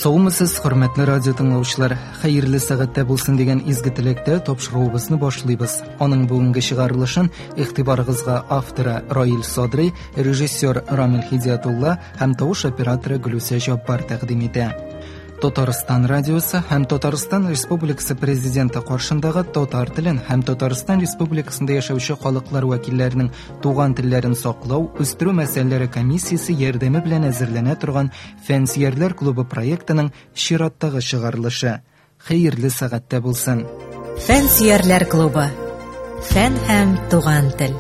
Саумысыз, хөрмәтле радио тыңлаучылар, хәерле сәгатьтә булсын дигән изге теләктә тапшыруыбызны башлыйбыз. Аның бүгенге чыгарылышын игътибарыгызга авторы Раил Садрый, режиссер Рамил Хидиятулла һәм тавыш операторы Гөлүсә Җаббар тәкъдим итә. Татарстан радиосы һәм Татарстан Республикасы президенты каршындагы татар телен һәм Татарстан Республикасында яшәүче халыклар вәкилләренең туган телләрен саклау, үстерү мәсьәләләре комиссиясе ярдәме белән әзерләнә торган Фәнсиярләр клубы проектының чираттагы чыгарылышы. Хәерле сәгатьтә булсын. Фәнсиярләр клубы. Фән һәм туган тел.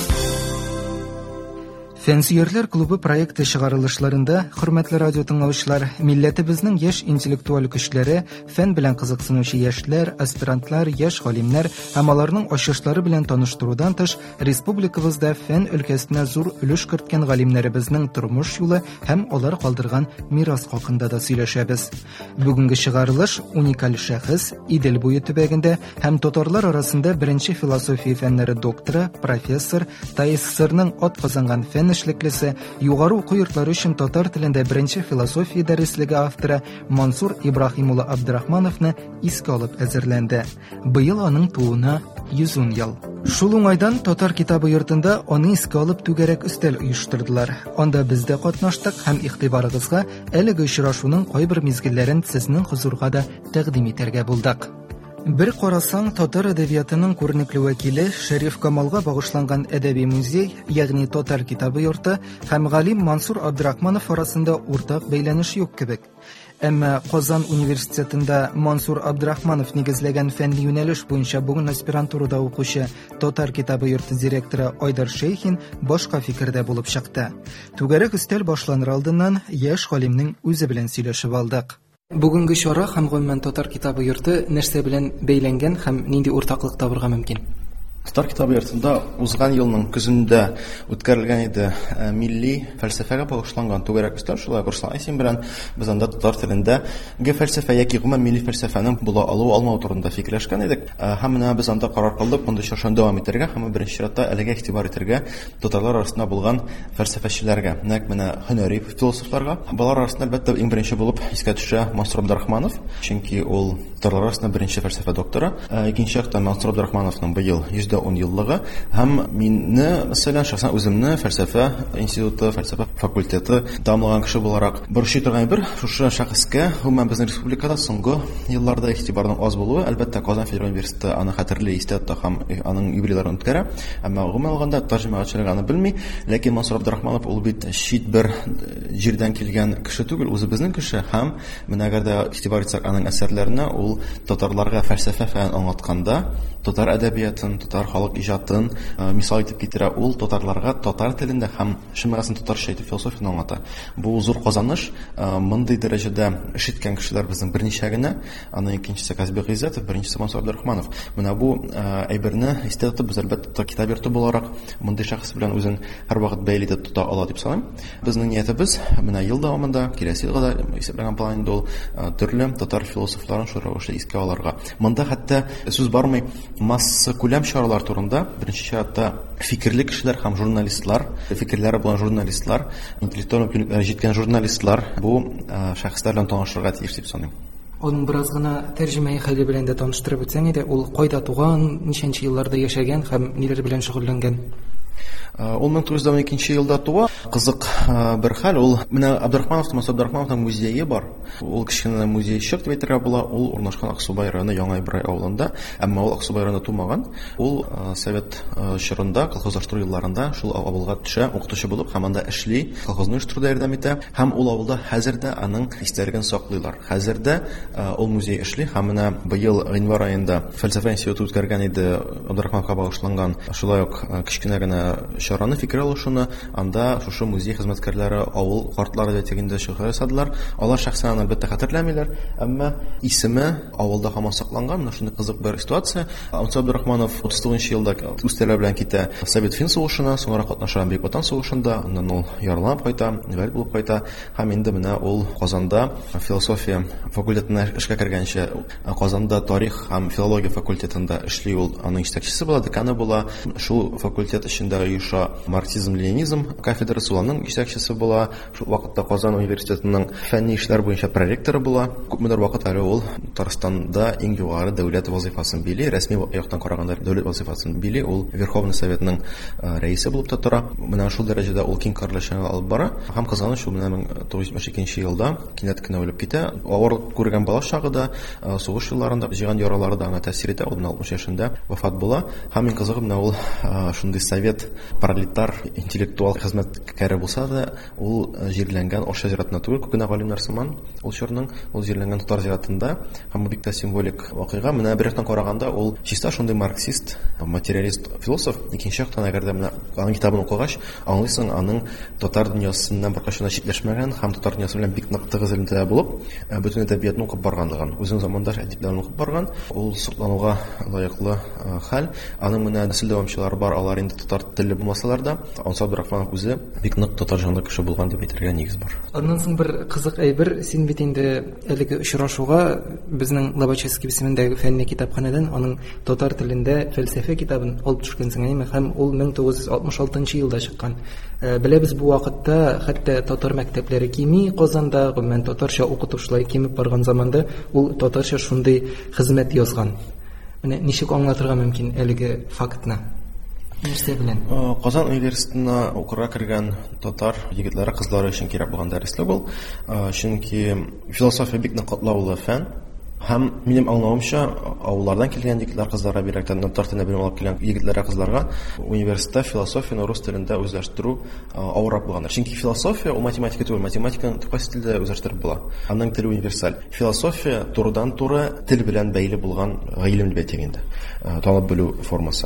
Фәнсиярләр клубы проекты чыгарылышларында, хөрмәтле радио тыңлаучылар, милләтебезнең яшь интеллектуаль көчләре, фән белән кызыксынучы яшьләр, аспирантлар, яшь галимнәр һәм аларның ачышлары белән таныштырудан тыш, республикабызда фән өлкәсенә зур өлеш керткән галимнәребезнең тормыш юлы һәм алар калдырган мирас хакында да сөйләшәбез. Бүгенге чыгарылыш уникаль шәхес Идел буе төбәгендә һәм татарлар арасында беренче философия фәннәре докторы, профессор, ТССРның атказанган фән эшлеклесе, югары уку йортлары өчен татар телендә беренче философия дәреслеге авторы Мансур Ибрахим улы Абдрахмановны искә алып әзерләнде. Быел аның тууына 110 ел. Шул уңайдан татар китабы йортында аны искә алып түгәрәк өстәл оештырдылар. Анда без дә катнаштык һәм игътибарыгызга әлеге очрашуның кайбер мизгелләрен сезнең хузурга да тәкъдим итәргә булдык. Бер карасаң, татар әдәбиятының күренекле вәкиле Шәриф Камалга багышланган әдәби музей, ягъни татар китабы йорты һәм галим Мансур Абдрахманов арасында уртак бәйләнеш юк кебек. Әмма Казан университетында Мансур Абдрахманов нигезләгән фәнни юнәлеш буенча бүген аспирантурада укучы татар китабы йорты директоры Айдар Шейхин башка фикердә булып чыкты. Түгәрәк өстәл башланыр алдыннан яшь галимнең үзе белән сөйләшеп алдык. Бүгенге чара һәм гомумән татар китабы йорты нәрсә белән бәйләнгән һәм нинди уртаклык табырга мөмкин? Татар китабы йортында узган елның көзендә үткәрелгән иде милли фәлсәфәгә багышланган түгәрәк өстәл. Шулай булса, син белән без анда татар телендә фәлсәфә яки гомумән милли фәлсәфәнең була алу алмау турында фикерләшкән идек. Һәм менә без анда карар кылдык, монда чаршан дәвам итәргә һәм беренче чиратта әлегә игътибар итәргә татарлар арасында булган фәлсәфәчеләргә, нәкъ менә һөнәри философларга. Балалар арасында әлбәттә иң беренче булып искә төшә Мансур Абдрахманов, чөнки ул татарлар арасында беренче фәлсәфә докторы. Икенче яктан Мансур Абдрахмановның быел 10 еллыгы һәм мине, мәсәлән, шәхсән үземне фәлсәфә институты, фәлсәфә факультеты тамлаган кеше буларак борчый торган бер шушы шәхескә гомумән безнең республикада соңгы елларда игътибарның аз булуы, әлбәттә Казан Федераль университеты аны хәтерле истә тота һәм аның юбилейларын үткәрә. Әмма гомумән алганда тәрҗемәчелек аны белми, ләкин Мансур Абдрахманов ул бит чит бер җирдән килгән кеше түгел, үзе безнең кеше һәм менә әгәр дә игътибар итсәк аның әсәрләренә, ул татарларга фәлсәфә фән аңлатканда татар әдәбиятын, татар халык иҗатын мисал итеп китерә. Ул татарларга татар телендә һәм шимәгәсен татарча итеп философияны аңлата. Бу зур казаныш. Мондый дәрәҗәдә эшиткән кешеләр безнең берничә генә. Аның икенчесе Казбек Гыйззәтов, беренчесе Мансур Абдрахманов. Менә бу әйберне истә тотып, без әлбәттә китап йорты буларак мондый шәхес белән үзен һәрвакыт бәйле итеп тота ала дип саныйм. Безнең ниятебез менә ел дәвамында, киләсе елга да исәпләгән планда ул төрле татар философларын шушы искә алырга. Монда хәтта сүз бармый масса күләм чаралар турында. Беренче чиратта фикерле кешеләр һәм журналистлар, фикерләре булган журналистлар, интеллектуаль мөмкинлекләре җиткән журналистлар бу шәхесләр белән танышырга тиеш дип саныйм. Аның бераз гына тәрҗемәи хәле белән дә таныштырып үтсәң иде, ул кайда туган, ничәнче елларда яшәгән һәм ниләр белән шөгыльләнгән? Ул 1912 елда туа. Кызык бер хәл, ул менә Мансур Абдрахмановның музее бар. Ул кечкенә музейчик дип әйтергә була. Ул урнашкан Аксубай районы Яңа Ибрай авылында. Әмма ул Аксубай районында тумаган. Ул совет чорында, колхозлаштыру елларында шул авылга төшә, укытучы булып, һәм анда эшли, колхозны оештыруда ярдәм итә. Һәм ул авылда хәзердә аның истәлеген саклыйлар. Хәзердә ул музей эшли. Һәм менә быел январь аенда фәлсәфә институты үткәргән иде, Абдрахмановка багышланган. Шулай ук кечкенә генә чараны фикер алышуны анда шушы музей хезмәткәрләре, авыл картлары дигәндә чыгыш ясадылар. Алар шәхсән әлбәттә хәтерләмиләр, әмма исеме авылда һаман сакланган. Менә шундый кызык бер ситуация. Мансур Абдрахманов 39 елда үстәлә белән китә Совет Фин сугышына, соңра катнаша Бөек Ватан сугышында, аннан ул яраланып кайта, инвалид булып кайта. Һәм инде менә ул Казанда философия факультетына эшкә кергәнчә, Казанда тарих һәм филология факультетында эшли. Ул аның җитәкчесе була, деканы була. Шул факультет өчен эчендәге оеша марксизм-ленинизм кафедрасы, уларның җитәкчесе була. Шул вакытта Казан университетының фәнни эшләр буенча проректоры була. Күпмедер вакыт әле ул Татарстанда иң югары дәүләт вазифасын били, рәсми яктан караганда дәүләт вазифасын били. Ул Верховный Советның рәисе булып тора. Менә шул дәрәҗәдә ул киң карлашаны алып бара. Һәм кызганыч, ул 1972 елда кинәт кенә үлеп китә. Авырлык күргән бала чагында, сугыш елларында җыган яралары да аңа тәэсир итә. Ул 60 яшендә вафат була. Һәм иң кызыгы менә ул шундый совет пролетар интеллектуал хезмәткәре булса да, ул җирләнгән Арча зиратына түгел, күп кенә галимнәр сыман ул чорның ул җирләнгән Татар зиратында. Һәм бу бик тә символик вакыйга. Менә бер яктан караганда ул чиста шундый марксист, материалист философ. Икенче яктан, әгәр дә менә аның китабын укыгач, аңлыйсың, аның татар дөньясыннан беркайчан читләшмәгән һәм татар дөньясы белән бик нык тыгыз элемтәдә булып, бөтен әдәбиятны укып барганлыгын, үзенең замандаш әдипләрен укып барган. Ул соклануга лаеклы хәл. Аның менә нәсел дәвамчылары бар, алар инде татар телле булмасалар да, Ансар Абдрахманов үзе бик нык татар җанлы кеше булган дип әйтергә нигез бар. Аннан соң бер кызык әйбер, син бит инде әлеге очрашуга безнең Лобачевский исемендәге фәнни китапханәдән аның татар телендә фәлсәфә китабын алып төшкәнсең, һәм ул 1966 елда чыккан. Беләбез, бу вакытта хәтта татар мәктәпләре кими, Казанда гомумән татарча укытучылар кимеп барган заманда ул татарча шундый хезмәт язган. Менә ничек аңлатырга мөмкин әлеге фактны? Нәрсә белән? Казан университетына укырга кергән татар егетләре, кызлары өчен кирәк булган дәреслек ул. Чөнки философия бик нык катлаулы фән. Һәм минем аңлавымча, авыллардан килгән егетләр, кызларга бирәктән татар телендә белем алып килгән егетләргә, кызларга университетта философияны рус телендә үзләштерү авыррак булганнар. Чөнки философия ул математика түгел, математиканы төпкә телдә үзләштереп була. Аның теле универсаль. Философия турыдан-туры тел белән бәйле булган гыйлем дип әйтик инде. Танып белү формасы.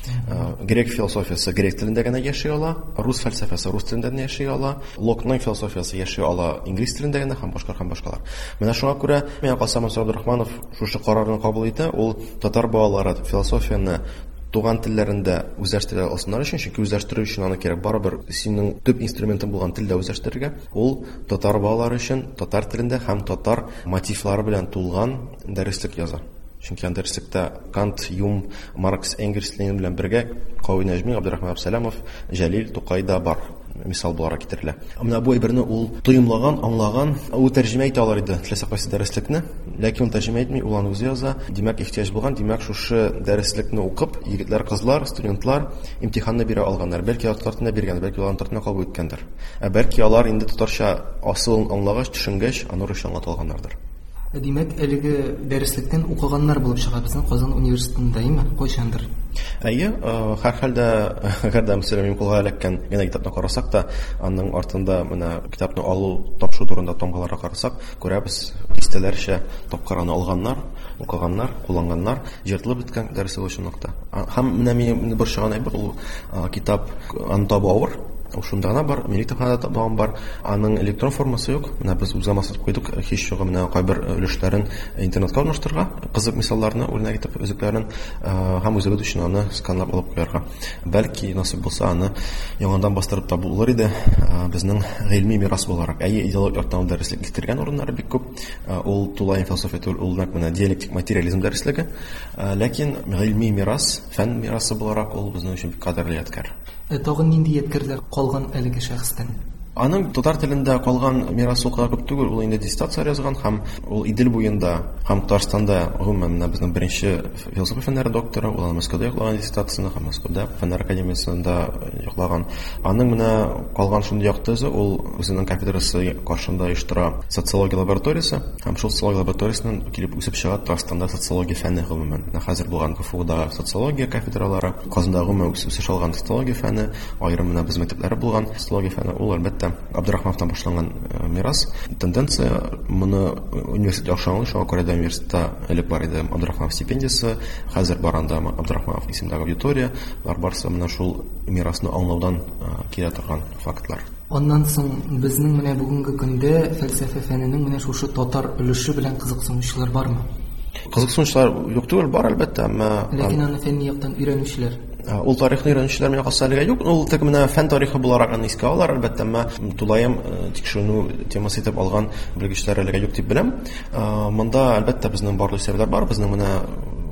Грек философиясы грек телендә генә яши ала, рус фәлсәфәсе рус телендә генә яши ала, Локның философиясы яши ала инглиз телендә генә һәм башкалар. Менә шуңа күрә миңа калса Ансар Абдрахманов шушы карарны кабул итә. Ул татар балалары философияны туган телләрендә үзләштерә алсыннар өчен, чөнки үзләштерү өчен аны кирәк. Барыбер синең төп инструментың булган телдә үзләштерергә. Ул татар балалары өчен татар телендә һәм татар мотивлары белән тулган дәреслек яза. Чөнки дәреслектә Кант, Юм, Маркс, Энгельс, Ленин белән бергә Кавы Нәҗми, Абдрахман Абсәләмов, Җәлил, Тукай да бар. Мисал буларак китерелә. Менә бу әйберне ул тоемлаган, аңлаган, ул тәрҗемә итә алар иде, теләсә кайсы дәреслекне, ләкин ул тәрҗемә итми, ул аны үзе яза. Димәк, ихтияҗ булган, димәк, шушы дәреслекне укып, егетләр, кызлар, студентлар имтиханны бирә алганнар. Бәлки татар телендә биргәннәр, бәлки алар татарча кабул иткәндер. Бәлки алар инде татарча асылын аңлагач, төшенгәч, аны русча аңлатылганнардыр. Димәк, әлеге дәреслектән укыганнар булып чыга безнең Казан университетында, кайчандыр? Әйе, һәр хәлдә, әгәр дә мәсәлән кулга эләккән генә китапны карасак та, аның артында менә китапны алу, тапшыру турында тамгаларга карасак, күрәбез, дистәләрчә тапкыраны алганнар, укыганнар, кулланганнар, җыртылып беткән дәресе өчен нокта. Һәм менә мине бер шаган әйбер, ул китап аны табу авыр. Шунда гына бар, милли китапханәдә табылган бар. Аның электрон формасы юк. Менә без үзамасыз куйдык, һич югы менә кайбер өлешләрен интернетка урнаштырырга, кызык мисалларны үрнәк итеп өзекләрен һәм үзебез өчен аны сканлап алып куярга. Бәлки насыйп булса, аны яңадан бастырып та булыр иде. Безнең гыйльми мирас буларак. Әйе, идеологик яктан дәреслек китергән урыннары бик күп. Ул тулай философия түгел, ул менә диалектик материализм дәреслеге. Ләкин гыйльми мирас, фән мирасы буларак ул безнең өчен бик кадерле ядкар. Тагын нинди ядкарлар калган әлеге шәхестән? Аның татар телендә калган мирасы күп түгел, ул инде диссертация язган һәм ул Идел буенда һәм Татарстанда гомумән безнең беренче философия фәннәре докторы, ул Москвада язган диссертацияны һәм Москвада фәннәр академиясында язган. Аның менә калган шундый яктысы, ул үзенең кафедрасы каршында оештыра социология лабораториясе һәм шул социология лабораториясеннән килеп үсеп чыга Татарстанда социология фәне гомумән. Хәзер булган КФУда социология кафедралары, Казанда гомумән үсеш алган социология фәне, аерым менә без мәктәпләре булган социология фәне, ул әлбәттә Абдрахмановтан башланган мирас. Тенденция моны университет яхшаңлы, шуңа күрә дә университетта элек бар иде Абдрахманов стипендиясе, хәзер баранда Абдрахманов исемендәге аудитория, барсы менә шул мирасны аңлаудан килә торган фактлар. Аннан соң безнең менә бүгенге көндә фәлсәфә фәненең менә шушы татар өлеше белән кызыксынучылар бармы? Кызыксынучылар юк түгел, бар әлбәттә, ләкин аны фәнни яктан өйрәнүчеләр. Ул тарихны өйрәнүчеләр менә касалыга юк, ул тик менә фән тарихы буларак аны искә алалар, әлбәттә, тулаем тикшерү темасы итеп алган белгечләр әлегә юк дип беләм. Монда әлбәттә безнең барлык сәбәпләр бар, безнең менә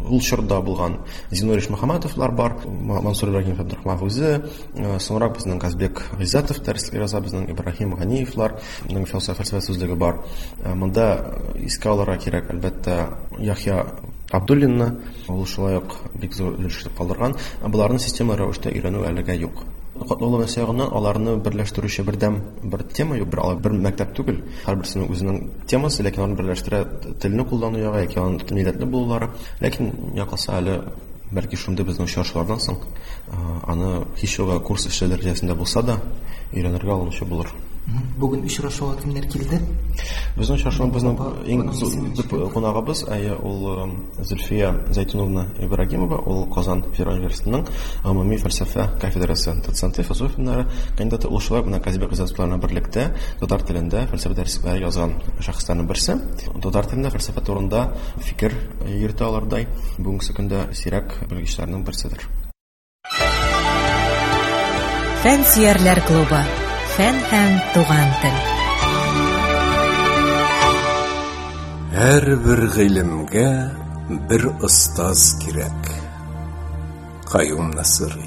ул чорда булган Зинур Ишмөхәмәтовлар бар, Мансур Ибрагимов Абдрахманов үзе, соңрак безнең Казбек Гыйззатов дәреслек яза, безнең Ибраһим Ганиевлар, безнең фәлсәфә сүзлеге бар. Монда искә алырга кирәк, әлбәттә, Яхья Абдуллинны, ул шулай ук бик зур өлеш калдырган. Буларның система рәвештә өйрәнү әлегә юк. Катлаулы мәсьәләгеннән аларны берләштерүче бер тема юк, бер мәктәп түгел. Һәрберсенең үзенең темасы, ләкин аларны берләштерә телне куллану яга, яки аның милләтле булулары. Ләкин якаса әле бәлки шундый безнең чаршылардан соң аны һичюгы курс эше дәрәҗәсендә булса да өйрәнергә алынучы булыр. Бүген очрашуга кемнәр килде? Безнең чаршылар безнең иң зур кунагыбыз, ул Зөлфия Зәйтуновна Ибрагимова, ул Казан Федераль университетының гомуми фәлсәфә кафедрасы доценты, философияләре кандидаты. Ул шулай гына Казбек Гыйззатовларның берлектә татар телендә фәлсәфә дәресләре язган шәхесләрнең берсе. Татар телендә фәлсәфә турында фикер йөртә алардай бүгенге көндә сирәк белгечләрнең берседер. Фән сөярләр клубы. Фән һәм туган тел. Һәрбер гыйлемгә бер остаз кирәк. Каюм Насыйри.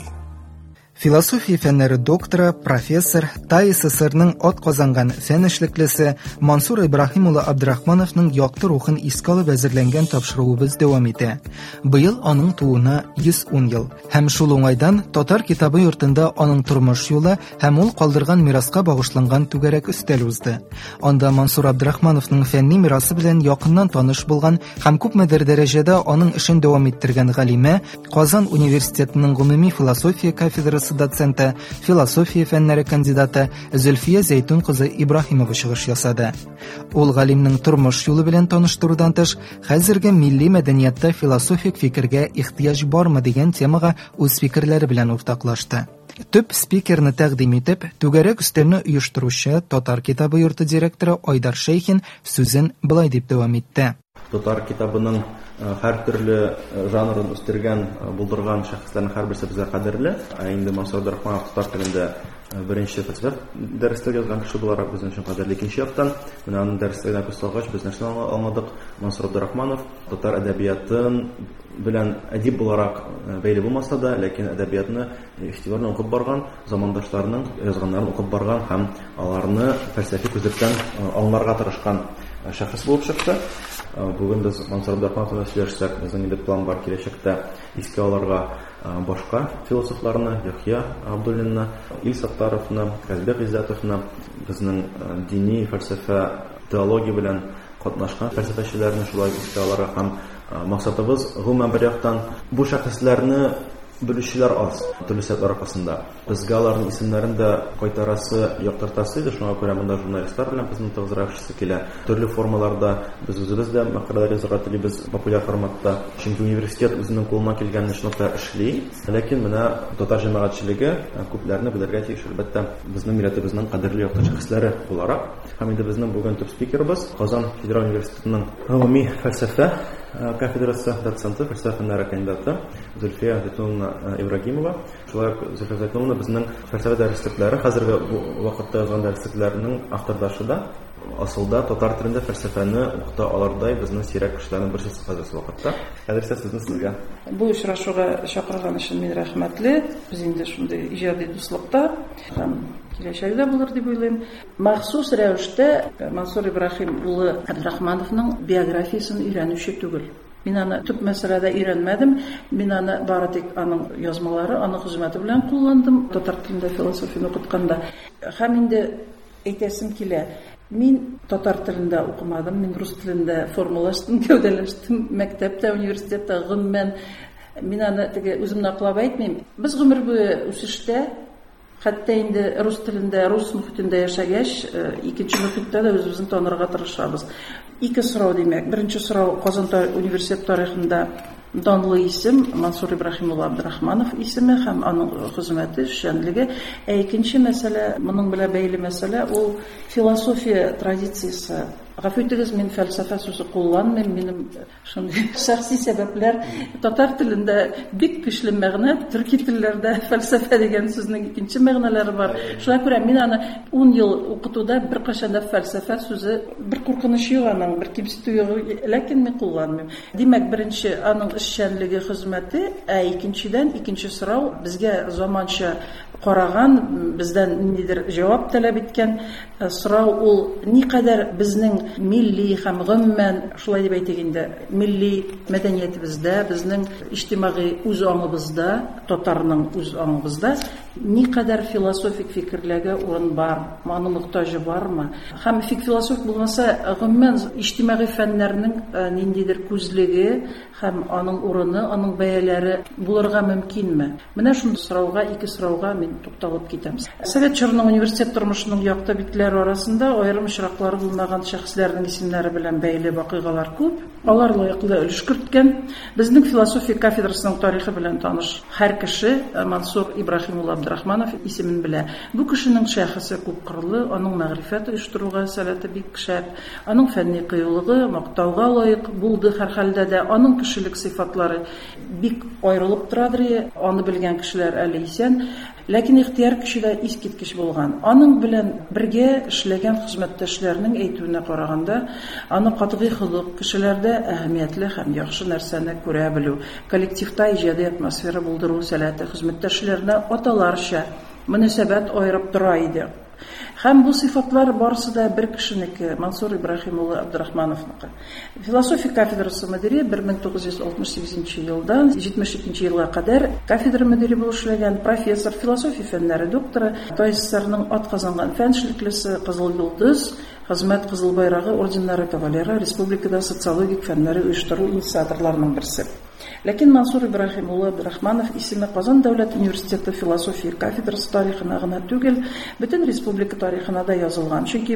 Философия фәннәре докторы, профессор, Тай СССРның атказанган фән эшлеклесе Мансур Ибраһим улы Абдрахмановның якты рухын искә алып әзерләнгән тапшыруыбыз дәвам итә. Быел аның тууына 110 ел. Һәм шул уңайдан Татар китабы йортында аның тормыш юлы һәм ул калдырган мираска багышланган түгәрәк өстәл узды. Анда Мансур Абдрахмановның фәнни мирасы белән якыннан таныш булган һәм күпмедер дәрәҗәдә аның эшен дәвам иттергән галимә, Казан университетының гомуми философия кафедрасы доценты, философия фәннәре кандидаты Зөлфия Зәйтун кызы Ибраһимова чыгыш ясады. Ул галимнең тормыш юлы белән таныштырудан тыш, хәзерге милли мәдәниятта философик фикергә ихтыяҗ бармы дигән темага үз фикерләре белән уртаклашты. Төп спикерны тәкъдим итеп, түгәрәк өстәлне оештыручы Татар китабы йорты директоры Айдар Шейхин сүзен былай дип дәвам итте. Татар китабының һәр төрле жанрын үстергән, булдырган шәхесләрнең һәрберсе безгә кадерле. Инде Мансур Абдрахманов татар телендә беренче фәлсәфә дәресләр язган кеше буларак безнең өчен кадерле. Икенче яктан, менә аның дәресләренә күз салгач, без нәрсәне аңладык? Мансур Абдрахманов татар әдәбиятын белән әдип буларак бәйле булмаса да, ләкин әдәбиятны игътибарлы укып барган, замандашларының язганнарын укып барган һәм аларны фәлсәфи күзлектән аңларга тырышкан шәхес булып чыкты. Бүген без Мансур Абдрахмановны сөйләшсәк, безнең инде план бар киләчәктә искә алырга башка философларны, Яхья Абдуллинны, Ил Саттаровны, Казбек Гыйззатовны, безнең дини фәлсәфә, теология белән катнашкан фәлсәфәчеләрне шулай искә алырга һәм максатыбыз гомумән бер яктан бу шәхесләрне белүчеләр аз, төрле сәбәпләр аркасында. Безгә аларның исемнәрен дә кайтарасы, яктыртасы иде, шуңа күрә монда журналистлар белән безнең тыгызрак эшләсе килә. Төрле формаларда без үзебез дә мәкаләләр язарга телибез популяр форматта. Чөнки университет үзенең кулына килгән эшне эшли, ләкин менә татар җәмәгатьчелеге күпләрне белергә тиеш. Әлбәттә, безнең милләтебезнең кадерле якты шәхесләре буларак, һәм инде безнең бүген төп спикерыбыз Казан Федераль университетының гомуми фәлсәфә кафедрасы доценты, фәлсәфә фәннәре кандидаты Зөлфия Зәйтуновна Ибрагимова. Шулай Зөлфия Зәйтуновна безнең фәлсәфә дәреслекләре хәзерге вакытта язган дәреслекләрнең автордашы да. Асылда татар телендә фәлсәфәне укыта алардай безнең сирәк кешеләрнең берсе хәзерге вакытта. Хәзер сезне сезгә. Бу очрашуга чакырган өчен мин рәхмәтле. Без инде шундый иҗади дуслыкта һәм киләчәктә булыр дип уйлыйм. Махсус рәвештә Мансур Ибраһим улы Абдрахмановның биографиясын өйрәнүче түгел. Мин аны төп мәсьәләдә өйрәнмәдем. Мин аны бары тик аның язмалары, аның хезмәте белән кулландым татар телендә философияны укытканда. Һәм инде әйтәсем килә. Мин татар телендә укымадым, мин рус телендә формалаштым, гәүдәләштем, мәктәптә, университетта гомумән. Мин аны теге үземне аклап әйтмим. Без гомер буе үсештә, хәтта инде рус телендә, рус мөхитендә яшәгәч, икенче мөхиттә дә үзебезне танырга тырышабыз. Ике сорау димәк. Беренче сорау Казан университет тарихында данлы исем Мансур Ибраһим улы Абдрахманов исеме һәм аның хезмәте, эшчәнлеге. Икенче мәсьәлә, моның белән бәйле мәсьәлә, ул философия традициясе гафу итегез, мин фәлсәфә сүзе кулланмыйм, минем шундый шәхси сәбәпләр. Татар телендә бик көчле мәгънә, төрки телләрдә фәлсәфә дигән сүзнең икенче мәгънәләре бар. Шуңа күрә мин аны 10 ел укытуда беркайчан да фәлсәфә сүзе бер куркыныч юк аның, бер кимсетү юк, ләкин мин кулланмыйм. Димәк, беренче аның эшчәнлеге, хезмәте, икенчедән икенче сорау безгә заманча караган, бездән ниндидер җавап таләп иткән сорау ул никадәр безнең милли һәм гомумән, шулай дип әйтик инде, милли мәдәниятебездә, безнең иҗтимагый үз аңыбызда, татарның үз аңыбызда никадәр философик фикерләргә урын бар, аның мохтаҗы бармы? Һәм философик булмаса, гомумән иҗтимагый фәннәрнең ниндидер күзлеге һәм аның урыны, аның бәяләре булырга мөмкинме? Менә шундый сорауга, ике сорауга мин тукталып китәм. Совет чорының университет тормышының якты битләре арасында аерым очраклары булмаган шәхесләрнең исемнәре белән бәйле вакыйгалар күп. Алар лаеклы өлеш керткән. Безнең философия кафедрасының тарихы белән таныш һәр кеше Мансур Ибрахим улы Абдрахманов исемен белә. Бу кешенең шәхесе күп кырлы, аның мәгърифәт оештыруга сәләте бик шәп, аның фәнни кыюлыгы мактауга лаек булды һәр хәлдә дә, аның кешелек сыйфатлары бик аерылып торадыр, аны белгән кешеләр әле исән. Ләкин ихтияр кешедә искиткеч булган. Аның белән бергә эшләгән хезмәттәшләрнең әйтүенә караганда, аны катгый хулык, кешеләрдә әһәмиятле һәм яхшы нәрсәне күрә белү, коллективта иҗади атмосфера булдыру сәләте хезмәттәшләренә аталарча мөнәсәбәт аерып тора иде. Һәм бу сыйфатлар барысы да бер кешенеке, Мансур Ибрахим улы Абдрахмановныкы. Философия кафедрасы мөдире 1968 елдан 72 елга кадәр кафедра мөдире булып эшләгән, профессор, философия фәннәре докторы, ТССРның атказанган фән эшлеклесе, Кызыл йолдыз, хезмәт Кызыл байрагы орденнары кавалеры, республикада социологик фәннәре оештыру инициаторларының берсе. Ләкин Мансур Ибрахим улы Абдрахманов исеме Казан дәүләт университеты философия кафедрасы тарихына гына түгел, бөтен республика тарихына да язылган. Чөнки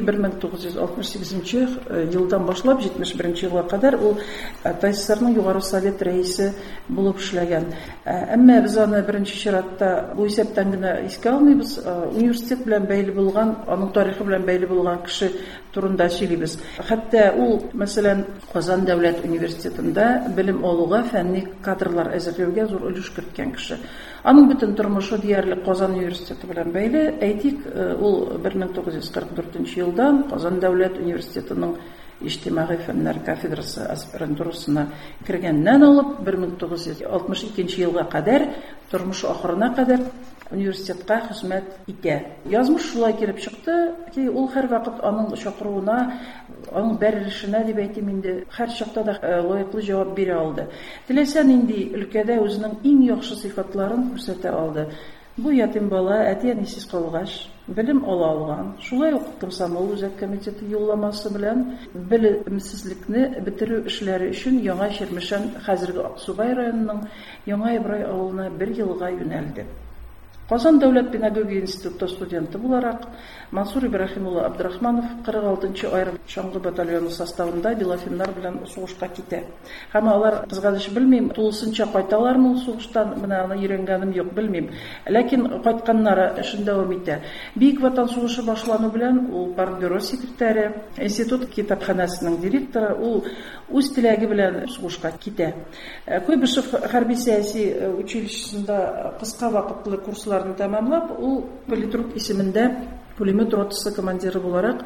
1968 елдан башлап 71 елга кадәр ул ТССРның югары совет рәисе булып эшләгән. Әмма без аны беренче чиратта бу исәптән генә искә алмыйбыз. Университет белән бәйле булган, аның тарихы белән бәйле булган кеше турында сөйлибез. Хәтта ул, мәсәлән, Казан дәүләт университетында белем алуга, фәнни кадрлар әзерләүгә зур өлеш керткән кеше. Аның бөтен тормышы диярлек Казан университеты белән бәйле. Әйтик, ул 1944 елдан Казан дәүләт университетының иҗтимагый фәннәр кафедрасы аспирантурасына кергәннән алып 1962 елга кадәр, тормыш ахырына кадәр университетка хезмәт итә. Язмыш шулай килеп чыкты ки, ул һәр вакыт аның чакыруына, аның бәрелешенә дип әйтим инде, һәр чакта да лаеклы җавап бирә алды. Теләсә нинди өлкәдә үзенең иң яхшы сыйфатларын күрсәтә алды. Бу ятим бала әти-әнисез калгач, белем ала алган. Шулай ук комсомол үзәк комитеты юлламасы белән белемсезлекне бетерү эшләре өчен Яңа Чирмешән, хәзерге Аксубай районының Яңа Ибрай авылына 1 елга юнәлде. Казан дәүләт педагогия институты студенты буларак Мансур Ибрахим улы Абдрахманов 46-нчы аерым чаңгы батальоны составында белофиннар белән сугышка китә. Һәм алар, кызганыч белмим, тулысынча кайталармы ул сугыштан, менә аны өйрәнгәнем юк, белмим. Ләкин кайтканнары эшен дәвам итә. Бик Ватан сугышы башлану белән ул партбюро секретаре, институт китапханәсенең директоры, ул үз теләге белән сугышка китә. Куйбышев хәрби-сәяси училищесында кыска вакытлы курсларны тәмамлап, ул политрук исемендә пулемет ротасы командиры буларак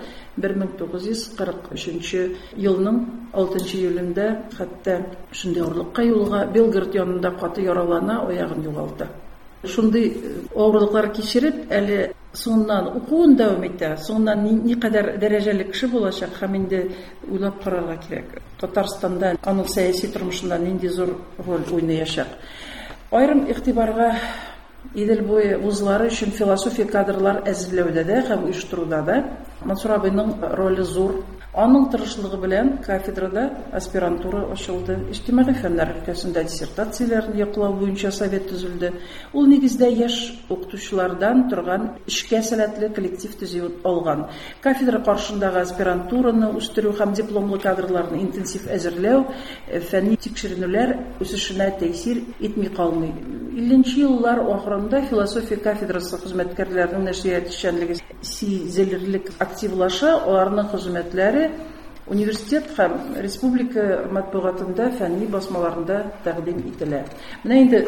1943 елның 6 июлендә хәтта шундый авырлыкка юлга Белгород янында каты яралана, аягын югалта. Шундый авырлыклар кичереп, әле соңыннан укуын дәвам итә, соңыннан никадәр дәрәҗәле кеше булачак, һәм инде уйлап карарга кирәк. Татарстанда аның сәяси тормышында нинди зур роль уйнаячак. Аерым игътибарга Идел буе вузлары өчен философия кадрлар әзерләүдә дә һәм оештыруда да Мансур абыйның роле зур. Аның тырышлыгы белән кафедрада аспирантура ачылды. Иҗтимагый фәннәр өлкәсендә диссертацияләрне яклау буенча совет төзелде. Ул нигездә яшь укытучылардан торган эшкә сәләтле коллектив төзеп алган. Кафедра каршындагы аспирантураны үстерү һәм дипломлы кадрларны интенсив әзерләү, фәнни тикшеренүләр үсешенә тәэсир итми калмый. 50нче еллар ахырында философия кафедрасы хезмәткәрләренең нәшрият эшчәнлеге сизелерлек активлаша, аларның хезмәтләре университет һәм республика матбугатында фәнни басмаларында тәкъдим ителә. Менә инде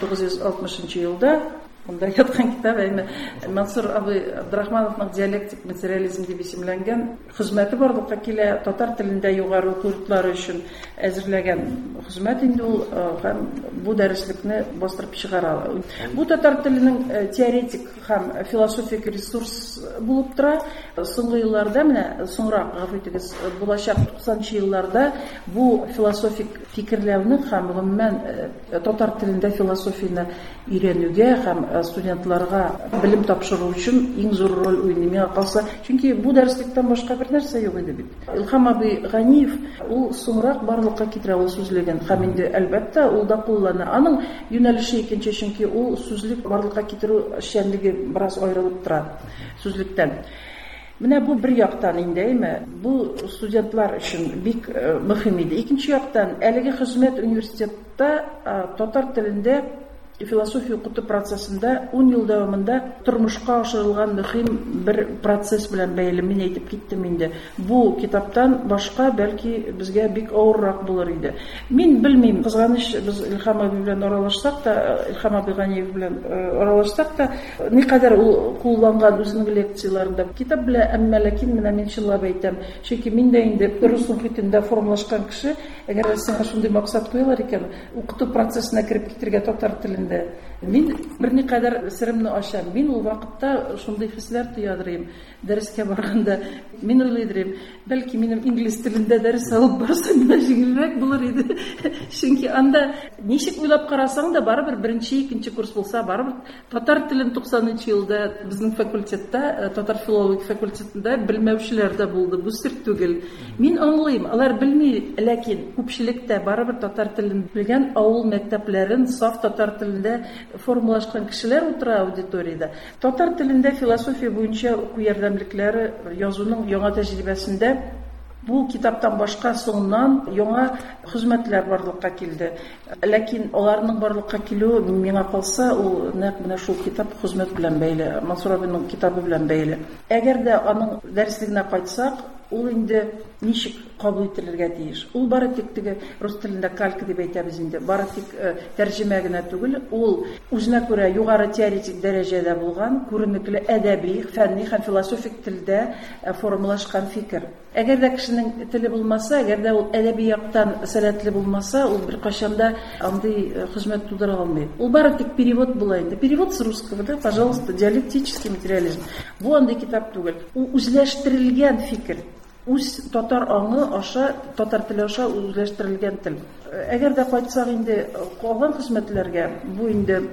1960 елда Онда яткан китап Мансур Абдрахмановның диалектик материализм дип исемләнгән хезмәте барлыкка килә. Татар телендә югары курслары өчен әзерләгән хезмәт инде ул һәм бу дәреслекне бастырып чыгара. Бу татар теленең теоретик һәм философик ресурс булып тора. Соңгы елларда менә соңрак гафитегез булачак 90-нчы елларда бу философик фикерләүне һәм гомумән татар телендә философияны өйрәнүгә һәм студентларга белем тапшыру өчен иң зур роль уйный. Миңа калса, чөнки бу дәреслектән башка бер нәрсә юк иде бит. Илһам абый Ганиев ул соңрак барлыкка китерә ул сүзлеген. Һәм инде әлбәттә ул да куллана. Аның юнәлеше икенче, чөнки ул сүзлек барлыкка китерү эшчәнлеге бераз аерылып тора сүзлектән. Менә бу бер яктан инде, бу студентлар өчен бик мөһим иде. Икенче яктан, әлеге хезмәт университетта татар телендә философия укыту процессында 10 ел дәвамында тормышка ашырылган мөһим бер процесс белән бәйле. Мин әйтеп киттем инде. Бу китаптан башка бәлки безгә бик авыррак булыр иде. Мин белмим, кызганыч без Илһам абый белән аралашсак та, Илһам абый Ганиев белән аралашсак та, никадәр ул кулланган үзенең лекцияләрендә китап белән, әмма ләкин менә мин чынлап әйтәм, чөнки мин дә инде рус мөхитендә формалашкан кеше, әгәр сиңа шундый максат куялар икән, укыту процессына кирип китергә татар телендә Мин берникадәр сиремне ачам. Мин ул вакытта шундый хисләр туядырым. Дәрескә барганда мин уйлыйдым, бәлки минем инглиз телендә дәрес алып барсам да җиңелрәк булыр иде. Чөнки анда ничек уйлап карасаң да барыбер беренче, икенче курс булса, барыбер татар телен 90-нчы елда безнең факультетта, татар филология факультетында белмәүчеләр дә булды. Бу сер түгел. Мин аңлыйм, алар белми, ләкин күпчелектә барыбер татар телен белгән авыл мәктәпләрен саф татар телендә формалашкан кешеләр утыра аудиториядә. Татар телендә философия буенча уку ярдәмлекләре язуның яңа тәҗрибәсендә бу китаптан башка соңнан яңа хезмәтләр барлыкка килде. Ләкин аларның барлыкка килүе миңа калса, ул нәкъ менә шул китап хезмәт белән бәйле, Мансур абыйның китабы белән бәйле. Әгәр дә аның дәреслегенә кайтсак, ул инде ничек кабул ителергә тиеш. Ул бары тик теге рус телендә калька дип әйтәбез инде. Бары тик тәрҗемә генә түгел, ул үзенә күрә югары теоретик дәрәҗәдә булган, күренекле әдәби, фәнни һәм философик телдә формалашкан фикер. Әгәр дә кешенең теле булмаса, әгәр дә ул әдәби яктан сәләтле булмаса, ул беркайчан да андый хезмәт тудыра алмый. Ул бары тик перевод була инде. Перевод с русского, да, пожалуйста, диалектический материализм. Бу андый китап түгел. Ул үзләштерелгән фикер. Үз татар аңы аша, татар теле аша үзләштерелгән тел. Әгәр дә кайтсак инде калган хезмәтләргә, бу инде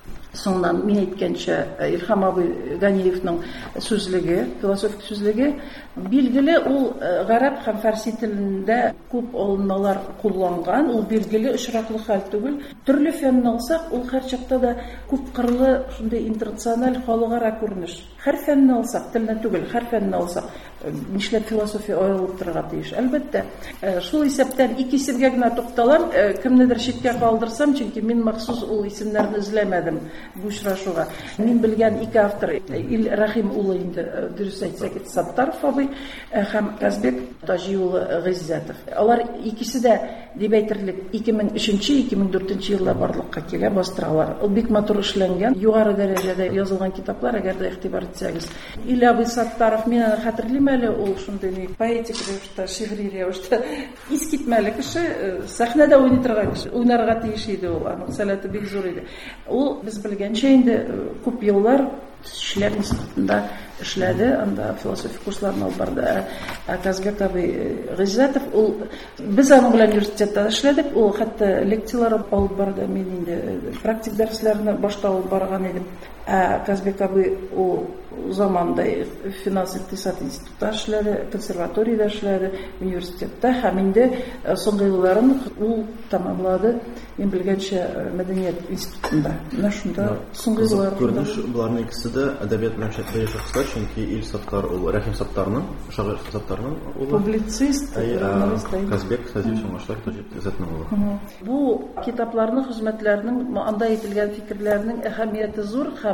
соңнан мин әйткәнчә Илһам абый Ганиевның сүзлеге, философик сүзлеге, билгеле ул гарәп һәм фарси телендә күп алынмалар кулланган, ул билгеле очраклы хәл түгел. Төрле фәнне алсак, ул һәр чакта да күп кырлы, шундый интернациональ халыкара күренеш. Һәр фәнне алсак, телне түгел, һәр фәнне алсак, нишләп философия аерылып торырга тиеш? Әлбәттә, шул исәптән ике исемгә генә тукталам, кемнедер читкә калдырсам, чөнки мин махсус ул исемнәрне эзләмәдем бу очрашуга. Мин белгән ике автор, Ил Рахим улы инде дөрес әйтсәк, Саттаров абый һәм Казбек Таҗи улы Гыйззәтов. Алар икесе дә дип әйтерлек 2003-2004 елда барлыкка килә, бастыралар. Ул бик матур эшләнгән, югары дәрәҗәдә язылган китаплар, әгәр дә игътибар итсәгез. Ил абый Саттаров, мин аны хәтерлим әле, ул шундый поэтик рәвештә, шигъри рәвештә искитмәле кеше, сәхнәдә уйнарга тиеш иде ул, аның сәләте бик зур иде. Ул без белгәнчә инде күп еллар Шләр институтында эшләде, анда философик курсларны алып барды. Казбек абый Гыйззәтов, ул без аның белән университетта эшләдек, ул хәтта лекциялар алып барды, мин инде практик дәресләрне башта алып барган идем. Казбек абый ул заманда финанс-икътисад институтында эшләде, консерваториядә эшләде, университетта, һәм инде соңгы елларын ул тәмамлады, мин белгәнчә Мәдәният институтында. Менә шунда соңгы еллар. Күрдеш, буларның икесе дә әдәбият белән шәкъри шәхесләр, чөнки Ил Саттар ул Рәхим Саттарның, шагыйрь Саттарның улы. Публицист, журналист. Казбек Сазив Шамашлар Таҗетның улы. Бу китапларның, хезмәтләрнең, анда әйтелгән фикерләрнең әһәмияте зур һәм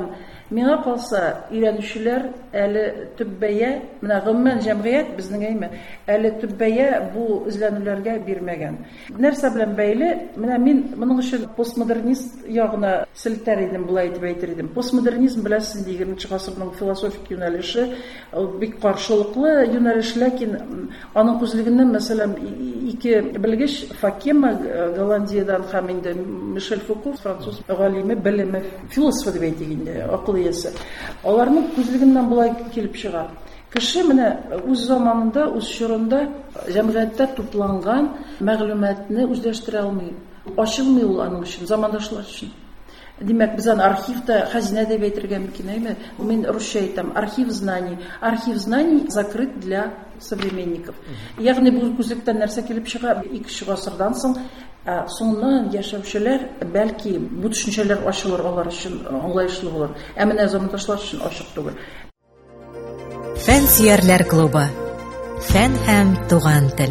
Миңа калса, өйрәнүчеләр әле төббәя, менә гомумән җәмгыять безнең әйме, әле төббәя бу эзләнүләргә бирмәгән. Нәрсә белән бәйле? Менә мин моның өчен постмодернист ягына селтәр идем, булай дип әйтер идем. Постмодернизм беләсез, 20 гасырның философик юнәлеше, бик каршылыклы юнәлеш, ләкин аның күзлегеннән, мәсәлән, ике белгеч, Факема Голландиядан һәм инде Мишель Фуко, француз галиме, белеме, философ дип әйтик инде, акыл иясе. Аларның күзлегеннән булай килеп чыга. Кеше менә үз заманында, үз чорында җәмгыятьтә тупланган мәгълүматны үзләштерә алмый. Ачылмый ул аның өчен, замандашлар өчен. Димәк, без аны архивда хәзинә дип әйтергә мөмкин, әйме? Мин русча әйтәм, архив знаний закрыт для современников. Ягъни бу күзлектән нәрсә килеп чыга? 2 гасырдан соң соңыннан яшәүчеләр, бәлки бу төшенчәләр ачылыр алар өчен, аңлаешлы булыр. Ә менә замандашлар өчен ачык түгел. Фән сөярләр клубы. Фән һәм туган тел.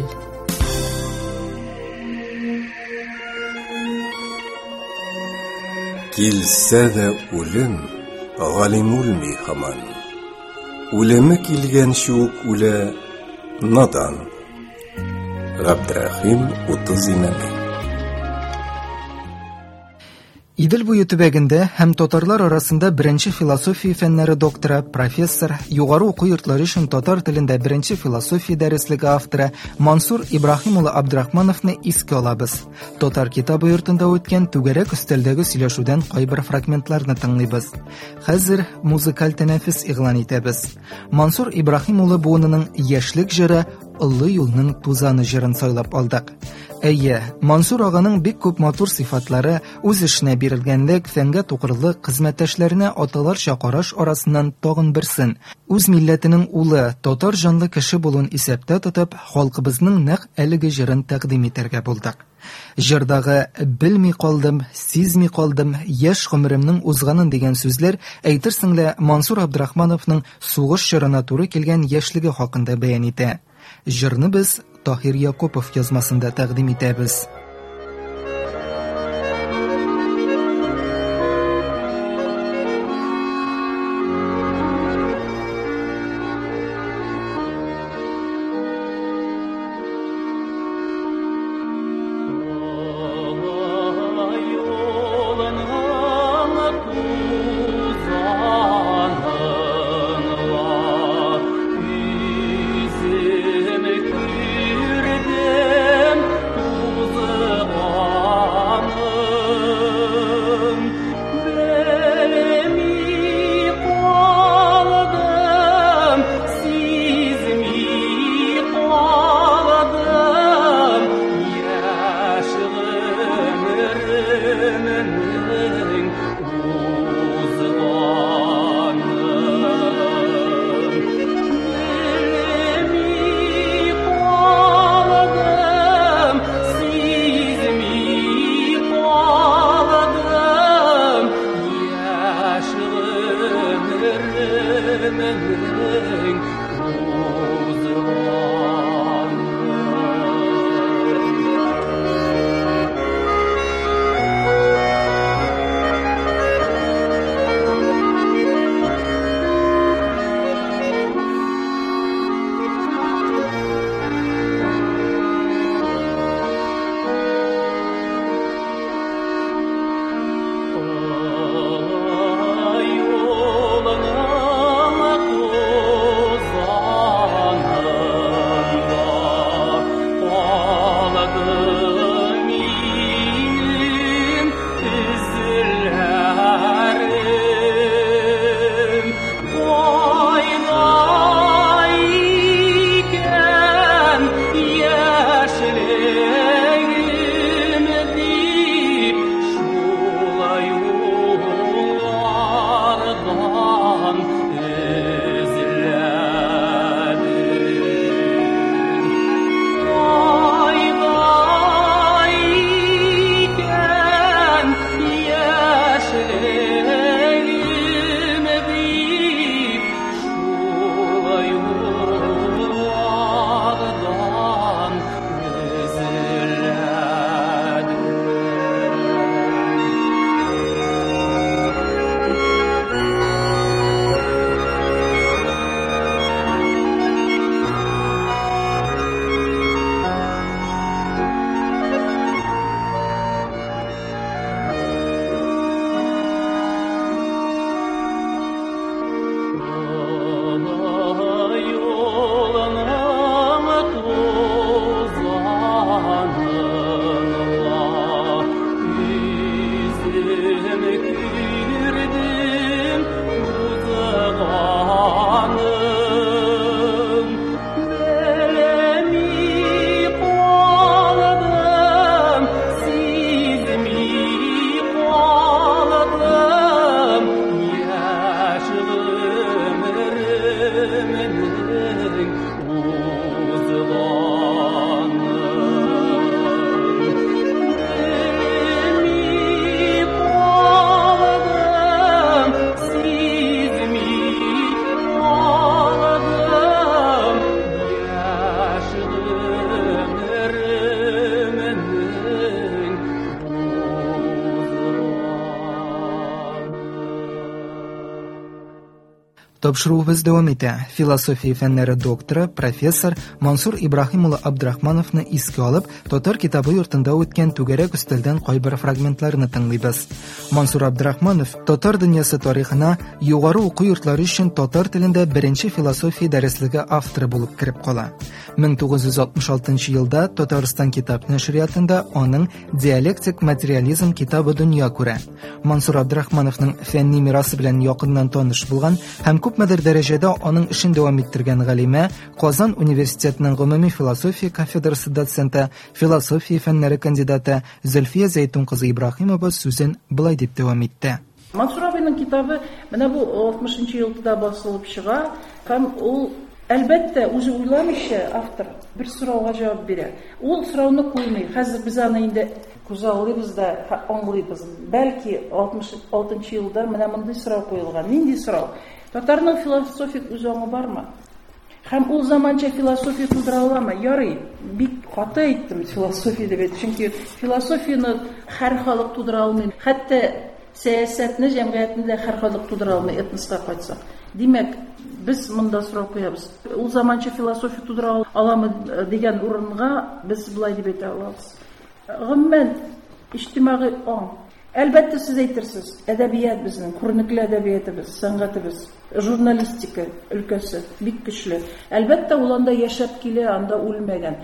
Килсә дә үлем, галим үлми һаман. Үлеме килгәнче үк үлә надан. Габдрахим 30 имәме. Идел буе төбәгендә һәм татарлар арасында беренче философия фәннәре докторы, профессор, югары уку йортлары өчен татар телендә беренче философия дәреслеге авторы Мансур Ибрахим улы Абдрахмановны искә алабыз. Татар китабы йортында үткән түгәрәк өстәлдәге сөйләшүдән кайбер фрагментларны тыңлыйбыз. Хәзер музыкаль тәнәфес игълан итәбез. Мансур Ибрахим улы буынының яшьлек җыры Олы юлның тузаны җырын сайлап алдык. Әйе, Мансур аганың бик күп матур сыйфатлары, үз эшенә бирелгәнлек, фәнгә тугрылык, хезмәттәшләренә аталарча караш арасыннан тагын берсен, үз милләтенең улы, татар җанлы кеше булуын исәптә тотып, халкыбызның нәкъ әлеге җырын тәкъдим итәргә булдык. Җырдагы «Белми калдым, сизми калдым, яшь гомремнең узганын» дигән сүзләр әйтерсең лә Мансур Абдрахмановның сугыш җырына туры килгән яшьлеге хакында бәян итә. Җырны без Таһир Якупов язмасында тәкъдим итәбез. Тапшыруыбыз дәвам итә. Философия фәннәре докторы, профессор Мансур Ибрахим улы Абдрахмановны искә алып, Татар китабы йортында үткән түгәрәк өстәлдән кайбер фрагментларны тыңлыйбыз. Мансур Абдрахманов татар дөньясы тарихына югары уку йортлары өчен татар телендә беренче философия дәреслеге авторы булып кирип кала. 1966 елда Татарстан китап нәшриятында аның диалектик материализм китабы дөнья күрә. Мансур Абдрахмановның фәнни мирасы белән якыннан таныш булган һәм күпмедер дәрәҗәдә аның эшен дәвам иттергән галимә Казан университетының гомуми философия кафедрасы доценты, философия фәннәре кандидаты Зөлфия Зәйтун кызы Ибрахимова сүзен былай дип дәвам итте. Мансур абыйның китабы менә бу 60-нчы елда басылып чыга һәм ул әлбәттә үзе уйламыйча автор бер сорауга җавап бирә. Ул сорауны куймый. Хәзер без аны инде күзаллыйбыз да аңлыйбыз. Бәлки 66-нчы елда менә мондый сорау куелган. Нинди сорау? Татарның философик үзаңы бармы? Һәм ул заманча философия тудыра аламы? Ярый, бик каты әйттем философия дип. Чөнки философияны һәр халык тудыра алмый. Хәтта сәясәтне, җәмгыятьне дә һәр халык тудыра алмый, этноска кайтсак. Димәк, без монда сорау куябыз. Ул заманча философия тудыра аламы дигән урынга біз былай дип әйтә алабыз. Гомумән, иҗтимагый аң. Әлбәттә сез әйтерсез, әдәбият безнең, күренекле әдәбиятыбыз, сәнгатыбыз, журналистика өлкәсе бик көчле. Әлбәттә ул анда яшәп килә, анда үлмәгән.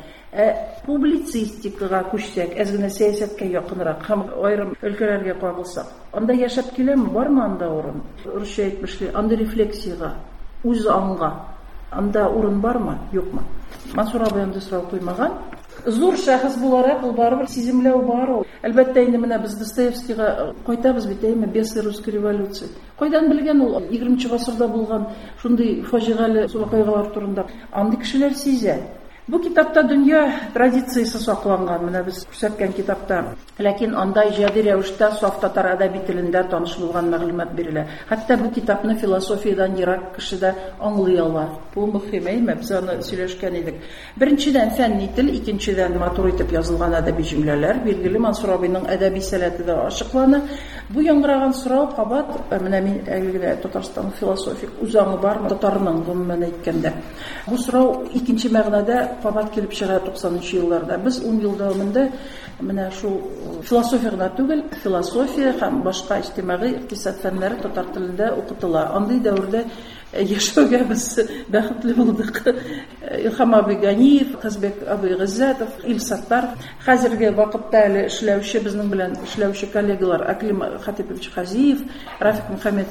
Публицистикага күчсәк, әзгенә сәясәткә якынрак һәм аерым өлкәләргә кагылсак, анда яшәп киләме, бармы анда урын? Русча әйтмешләр, анда рефлексиягә, үз аңга, анда урын бармы, юкмы? Мансур абый анда сорау куймаган. Зур шәхес буларак ул барыбер сиземләү бар ул. Әлбәттә инде менә без Достоевскийга кайтабыз бит, әйме, «Бесы русской революции». Кайдан белгән ул 20-нчы гасырда булган шундый фаҗигале вакыйгалар турында? Андый кешеләр сизә. Бу китапта дөнья традициясе сакланган, менә без күрсәткән китапта. Ләкин анда иҗади рәвештә саф татар әдәби телендә таныш булган мәгълүмат бирелә. Хәтта бу китапны философиядан ерак кеше дә аңлый ала. Бу мөһим, әйме, без аны сөйләшкән идек. Беренчедән фәнни тел, икенчедән матур итеп язылган әдәби җөмләләр, билгеле Мансур абыйның әдәби сәләте дә ачыклана. Бу яңгыраган сорау кабат, менә мин әлегә Татарстан философик үзаңы бармы татарның гомумән әйткәндә. Бу сорау икенче мәгънәдә кабат килеп чыга 90-нчы елларда. Без 10 ел дәвамында менә шул философия гына түгел, философия һәм башка иҗтимагый икътисад фәннәре татар телендә укытыла. Андый дәврдә яшәүгә без бәхетле булдык. Илһам абый Ганиев, Казбек абый Гыззатов, Илсаттар, хәзерге вакытта әле эшләүче безнең белән эшләүче коллегалар Аклим Хатипович Хазиев, Рафик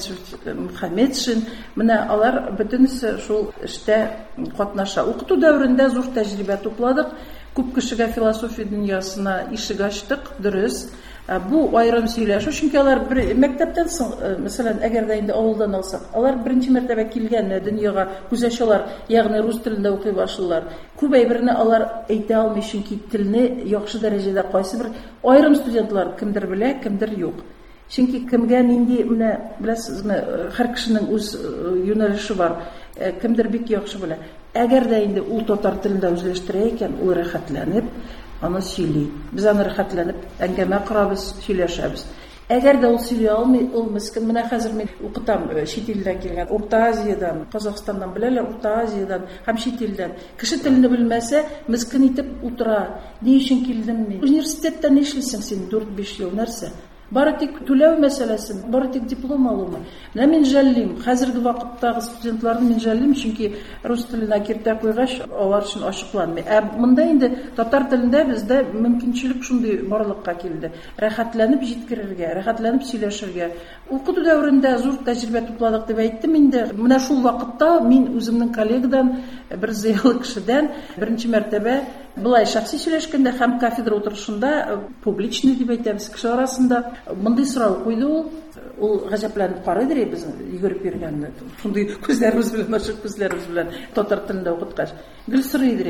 Мөхәммәтшин, менә алар бөтенесе шул эштә катнаша. Укыту дәврендә зур тәҗрибә тупладык. Күп кешегә философия дөньясына ишек ачтык, дөрес. Бу айрым сөйләшү, чөнки алар мәктәптән соң, мәсәлән, әгәр дә инде авылдан алсак, алар беренче мәртәбә килгән дөньяга күз ачалар, ягъни рус телендә укый башлыйлар. Күп әйберне алар әйтә алмый, чөнки телне яхшы дәрәҗәдә кайсы бер айрым студентлар кемдер белә, кемдер юк. Чөнки кемгә нинди менә беләсезме, һәр кешенең үз юнәлеше бар. Кемдер бик яхшы белә. Әгәр дә инде ул татар телендә үзләштерә икән, ул рәхәтләнеп аны сөйли. Без аны рәхәтләнеп әңгәмә корабыз, сөйләшәбез. Әгәр дә ул сөйли алмый, ул мискин. Менә хәзер мин укытам чит илдән килгән, Урта Азиядән, Казакъстаннан беләләр, Урта Азиядән һәм чит илдән. Кеше телене белмәсә, мискин итеп утыра. Ни өчен килдем мин? Университетта ни эшлисең син 4-5 ел нәрсә? Бары тик түләү мәсьәләсе, бары тик диплом алумы. Менә мин жәллим, хәзерге вакыттагы студентларны мин жәллим, чөнки рус теленә киртә куйгач, алар өчен ачыкланмый. Монда инде татар телендә бездә мөмкинчелек шундый барлыкка килде. Рәхәтләнеп җиткерергә, рәхәтләнеп сөйләшергә. Укыту дәврендә зур тәҗрибә тупладык дип әйттем инде. Менә шул вакытта мин үземнең коллегадан, бер зыялы кешедән беренче мәртәбә былай шәхси сөйләшкәндә һәм кафедра утырышында, публичный дип әйтәбез, кеше арасында мондый сорау куйды ул. Ул гаҗәпләнеп карыйдыр безне йөгереп йөргәнне. Шундый күзләребез белән, ачык күзләребез белән татар телендә укыткач. Гел сорыйдыр.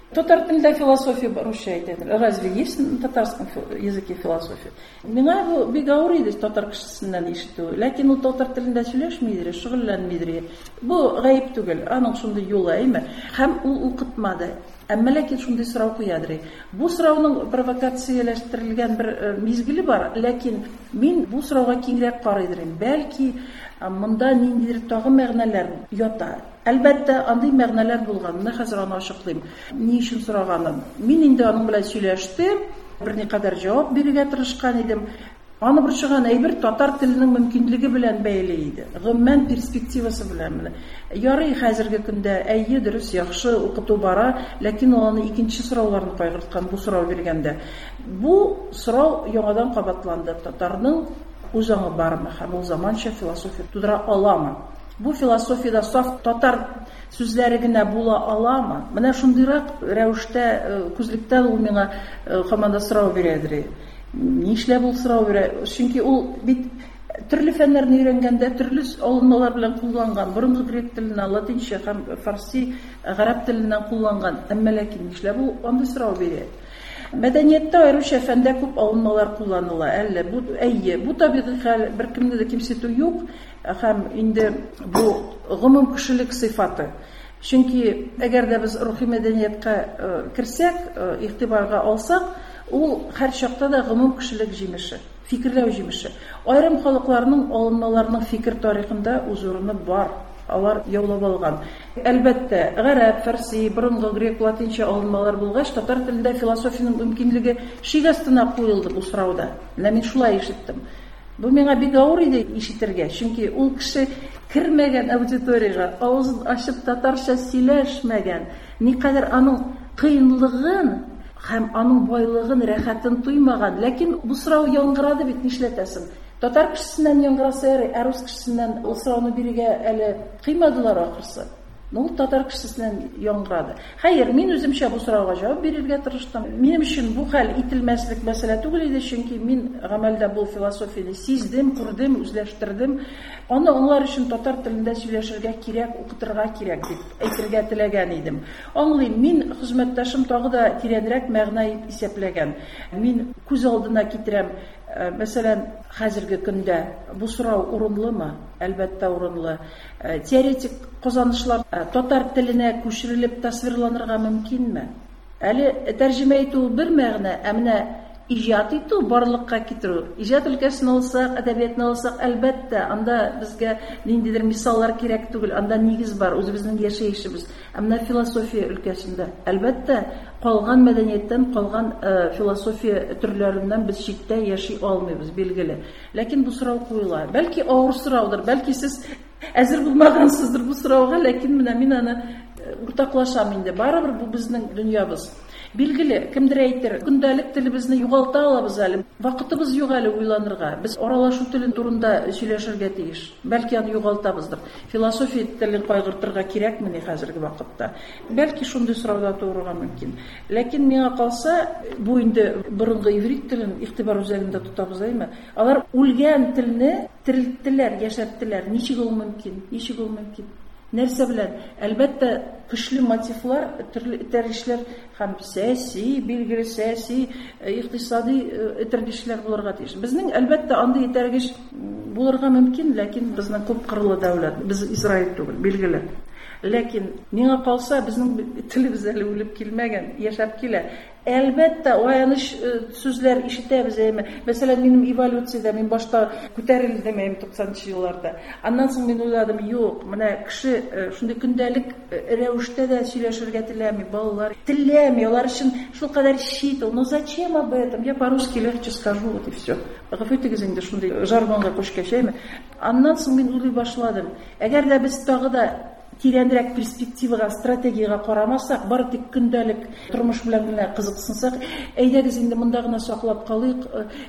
Татар телендә философия русча әйтәләр. Разве есть на татарском языке философия? Миңа бу бик авыр иде татар кешесеннән ишетү. Ләкин ул татар телендә сөйләшмидер, шөгыльләнмидер. Бу гаип түгел, аның шундый юлы әйме. Һәм ул укытмады. Әмма ләкин шундый сорау куядыр. Бу сорауның провокацияләштерелгән бер мизгеле бар, ләкин мин бу сорауга киңрәк карыйдыр. Бәлки монда ниндидер тагы мәгънәләр ята. Әлбәттә, андый мәгънәләр булган. Менә хәзер аны ачыклыйм. Ни өчен сораганым? Мин инде аның белән сөйләштем, берникадәр җавап бирергә тырышкан идем. Аны борчыган әйбер татар теленең мөмкинлеге белән бәйле иде. Гомумән перспективасы белән. Ярый, хәзерге көндә әйе, дөрес, яхшы укыту бара, ләкин аны икенче сорауларны кайгырткан бу сорау биргәндә. Бу сорау яңадан кабатланды. Татарның үз аңы бармы һәм ул заманча философия тудыра аламы? Бу философияда саф татар сүзләре генә була аламы? Менә шундыйрак рәвештә күзлектән ул миңа команда сорау бирәдер. Нишләп ул сорау бирә? Чөнки ул бит төрле фәннәрне өйрәнгәндә төрле алынмалар белән кулланган. Борынгы грек теленә, латинча һәм фарси, гарәп теленнән кулланган. Әмма ләкин нишләп ул андый сорау бирә? Мәдәниятта аеруча фәндә күп алынмалар кулланыла. Әллә бу әйе, бу табигый хәл, беркемне дә кимсетү юк, һәм инде бу гомум кешелек сыйфаты. Чөнки әгәр дә без рухи мәдәниятка керсәк, игътибарга алсак, ул һәр чакта да гомум кешелек җимеше, фикерләү җимеше. Аерым халыкларның алынмаларының фикер тарихында үз урыны бар. Алар яулап алган. Әлбәттә, гарәп, фарси, борынгы грек, латинча алынмалар булгач, татар телендә философияның мөмкинлеге шик астына куелды бу сорауда. Менә мин шулай ишеттем. Бу миңа бик авыр иде ишетергә, чөнки ул кеше кирмәгән аудиториягә, авызын ачып татарча сөйләшмәгән, никадәр аның кыенлыгын һәм аның байлыгын, рәхәтен туймаган. Ләкин бу сорау яңгырады бит, нишләтәсең? Татар кешесеннән яңгыраса, рус кешесеннән ул сорауны бирергә әле кыймадылар ахырсы. Ул татар кешесеннән яңгырады. Хәер, мин үземчә бу сорауга җавап бирергә тырыштым. Минем өчен бу хәл ителмәслек мәсьәлә түгел иде, чөнки мин гамәлдә бу философияны сиздем, күрдем, үзләштердем. Аны аңлар өчен татар телендә сөйләшергә кирәк, укытырга кирәк дип әйтергә теләгән идем. Аңлыйм, мин хезмәттәшем тагы да тирәнрәк мәгънә исәпләгән. Мин күз алдына китерәм. Мәсәлән, хәзерге көндә бу сорау урынлымы? Әлбәттә урынлы. Теоретик казанышлар татар теленә күчерелеп тасвирланырга мөмкинме? Әле тәрҗемә итү бер мәгънә, ә менә иҗат итү барлыкка китерү. Иҗат өлкәсен алсак, әдәбиятны алсак, әлбәттә, анда безгә ниндидер мисаллар кирәк түгел, анда нигез бар, үзебезнең яшәешебез. Ә менә философия өлкәсендә, әлбәттә, калган мәдәнияттән, калган философия төрләреннән без читтә яши алмыйбыз, билгеле. Ләкин бу сорау куела. Бәлки авыр сораудыр, бәлки сез әзер булмагансыздыр бу сорауга, ләкин менә мин аны уртаклашам инде. Барыбер бу безнең дөньябыз. Билгеле, кемдер әйтер, көндәлек телебезне югалта алабыз әле. Вакытыбыз юк әле уйланырга. Без аралашу телен турында сөйләшергә тиеш. Бәлки аны югалтабыздыр. Философия телен кайгыртырга кирәкмени хәзерге вакытта? Бәлки шундый сорауда турырга мөмкин. Ләкин миңа калса, бу инде борынгы иврит телен игътибар үзәгендә тотабыз, әйме? Алар үлгән телне терелттеләр, яшәттеләр. Ничек ул мөмкин? Ничек ул мөмкин? Нәрсә белән? Әлбәттә, көчле мотивлар, төрле этәргечләр һәм сәяси, билгеле сәяси, икътисади этәргечләр булырга тиеш. Безнең әлбәттә андый этәргеч булырга мөмкин, ләкин безнең күп кырлы дәүләт, без Израиль түгел, билгеле. Ләкин миңа калса, безнең телебез әле үлеп килмәгән, яшәп килә. Әлбәттә, аяныч сүзләр ишетәбез, әйме. Мәсәлән, минем эволюциядә мин башта күтәрелдем 90-нчы елларда. Аннан соң мин уйладым, юк, менә кеше шундый көндәлек рәвештә дә сөйләшергә теләми, балалар теләми, алар өчен шулкадәр чит. Ну зачем об этом? Я по-русски легче скажу, вот и все. Гафу итегез инде шундый жаргонга күчкәч, әйме. Аннан соң мин уйлый башладым. Әгәр дә без тагы да тирәнрәк перспективага, стратегияга карамасак, бары тик көндәлек тормыш белән генә кызыксынсак, әйдәгез инде монда гына саклап калыйк,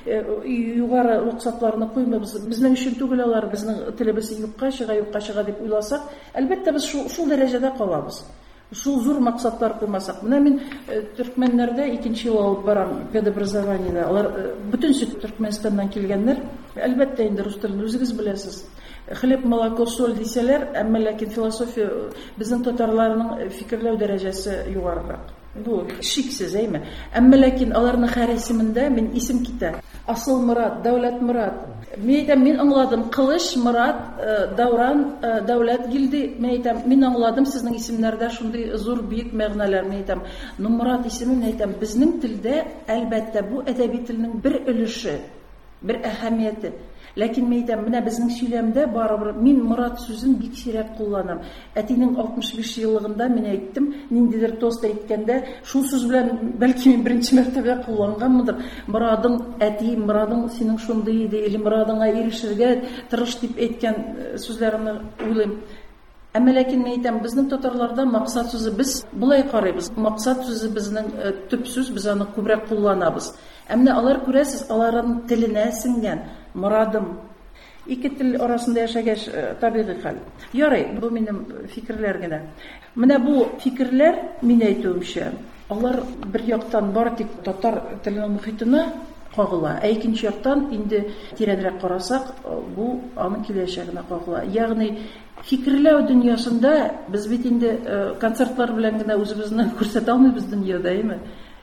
югары рөхсәтләрне куймабыз. Безнең өчен түгел алар, безнең телебез юкка чыга дип уйласак, әлбәттә без шул дәрәҗәдә калабыз. Шул зур максатлар куймасак. Менә мин төркмәннәрдә 2нче ел алып барам педобразованиедә. Алар бөтенсе Төркмәнстаннан килгәннәр. Әлбәттә инде рус телен үзегез беләсез. Хлеб, молоко, соль дисәләр, әмма ләкин философия безнең татарларның фикерләү дәрәҗәсе югарырак. Бу шиксез, әйме. Әмма ләкин аларның һәр исемендә мин исем китә. Асыл Мурат, Дәүләт Мурат. Мин аңладым, Кылыч Мурат, Дәүран, Дәүләт Гилди. Мин аңладым, сезнең исемнәрдә шундый зур бик мәгънәләр. Ну Мурат исемен әйтәм, безнең телдә әлбәттә бу әдәби телнең бер өлеше, бер әһәмияте. Ләкин менә безнең сөйләмдә барыбер мин Мурат сүзен бик сирәк кулланам. Әтинең 65 еллыгында мин әйттем, ниндидер тост әйткәндә, шул сүз белән бәлки мин беренче мәртәбә кулланганмындыр. Мурадың әти, Мурадың синең шундый иде, или Мурадыңа ирешергә тырыш дип әйткән сүзләрне уйлыйм. Әмма ләкин әйтәм, безнең татарларда максат сүзе без булай карыйбыз. Максат сүзе безнең төп сүз, без аны күбрәк кулланабыз. Әмма алар күрәсез, аларның теленә сеңгән Muradым. Ике тел арасында яшәгәч табигый хәл. Ярый, бу минем фикерләр генә. Менә бу фикерләр, мин әйтүемчә, алар бер яктан бары тик татар теленең мөхитенә кагыла, ә икенче яктан инде тирәнрәк карасак, бу аның киләчәгенә кагыла. Ягъни фикерләү дөньясында без бит инде концертлар белән генә үзебезне күрсәтә алмыйбыз дөньяда, әйме?